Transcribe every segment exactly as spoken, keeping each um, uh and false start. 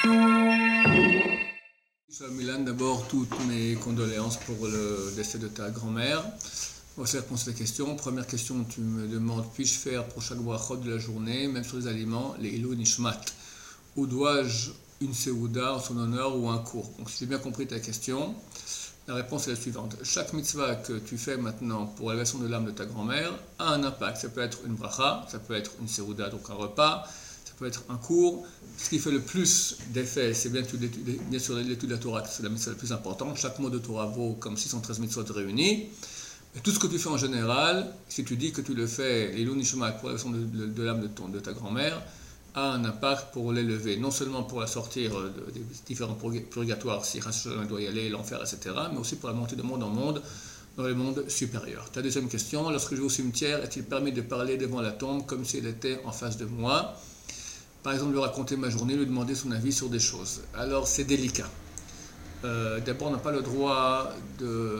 Milan, d'abord, toutes mes condoléances pour le décès de ta grand-mère. Voici la réponse à la question. Première question, tu me demandes, puis-je faire pour chaque brachot de la journée, même sur les aliments, les ilou nishmat, ou dois-je une seouda en son honneur ou un cours? Donc, si j'ai bien compris ta question, la réponse est la suivante. Chaque mitzvah que tu fais maintenant pour l'élévation de l'âme de ta grand-mère a un impact. Ça peut être une bracha, ça peut être une seouda, donc un repas, ça peut être un cours. Ce qui fait le plus d'effet, c'est bien, bien sûr l'étude de la Torah, c'est la mitzvah la plus importante. Chaque mot de Torah vaut comme six cent treize mitzvot réunis. Et tout ce que tu fais en général, si tu dis que tu le fais, les nishmat, pour l'élévation de, de, de l'âme de, ton, de ta grand-mère, a un impact pour l'élever, non seulement pour la sortir des différents purgatoires, si elle doit y aller, l'enfer, et cetera, mais aussi pour la montée de monde en monde, dans le monde supérieur. Ta deuxième question, lorsque je vais au cimetière, est-il permis de parler devant la tombe comme si elle était en face de moi? Par exemple, lui raconter ma journée, lui demander son avis sur des choses. Alors, c'est délicat. Euh, D'abord, on n'a pas le droit de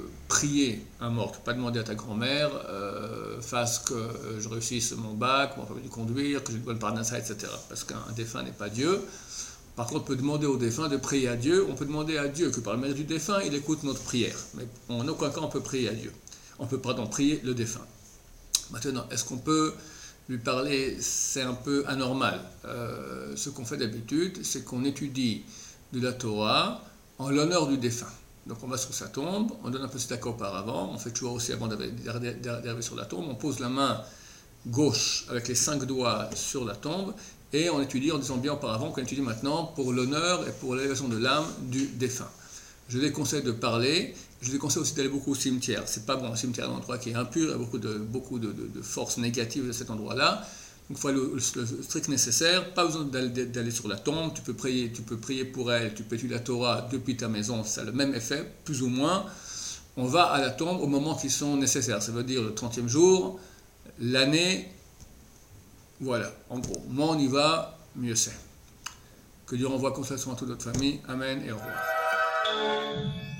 prier un mort. Tu ne peux pas demander à ta grand-mère, euh, fasse que euh, je réussisse mon bac, mon permis de conduire, que j'ai une bonne parnassa, et cetera. Parce qu'un défunt n'est pas Dieu. Par contre, on peut demander au défunt de prier à Dieu. On peut demander à Dieu que par le mérite du défunt, il écoute notre prière. Mais en aucun cas, on peut prier à Dieu. On peut, pardon, prier le défunt. Maintenant, est-ce qu'on peut lui parler? C'est un peu anormal. Euh, ce qu'on fait d'habitude, c'est qu'on étudie de la Torah en l'honneur du défunt. Donc on va sur sa tombe, on donne un petit accord auparavant, on fait toujours aussi avant d'arriver sur la tombe, on pose la main gauche avec les cinq doigts sur la tombe et on étudie en disant bien auparavant qu'on étudie maintenant pour l'honneur et pour l'élévation de l'âme du défunt. Je déconseille de parler, je déconseille aussi d'aller beaucoup au cimetière. C'est pas bon, le cimetière est un endroit qui est impur, il y a beaucoup de, beaucoup de, de, de forces négatives de cet endroit-là. Donc il faut aller le strict nécessaire, pas besoin d'aller sur la tombe, tu peux, prier, tu peux prier pour elle, tu peux étudier la Torah depuis ta maison, ça a le même effet, plus ou moins. On va à la tombe au moment qui sont nécessaires, ça veut dire le trentième jour, l'année, voilà, en gros. Moins on y va, mieux c'est. Que Dieu renvoie consolation à toute notre famille, Amen et au revoir.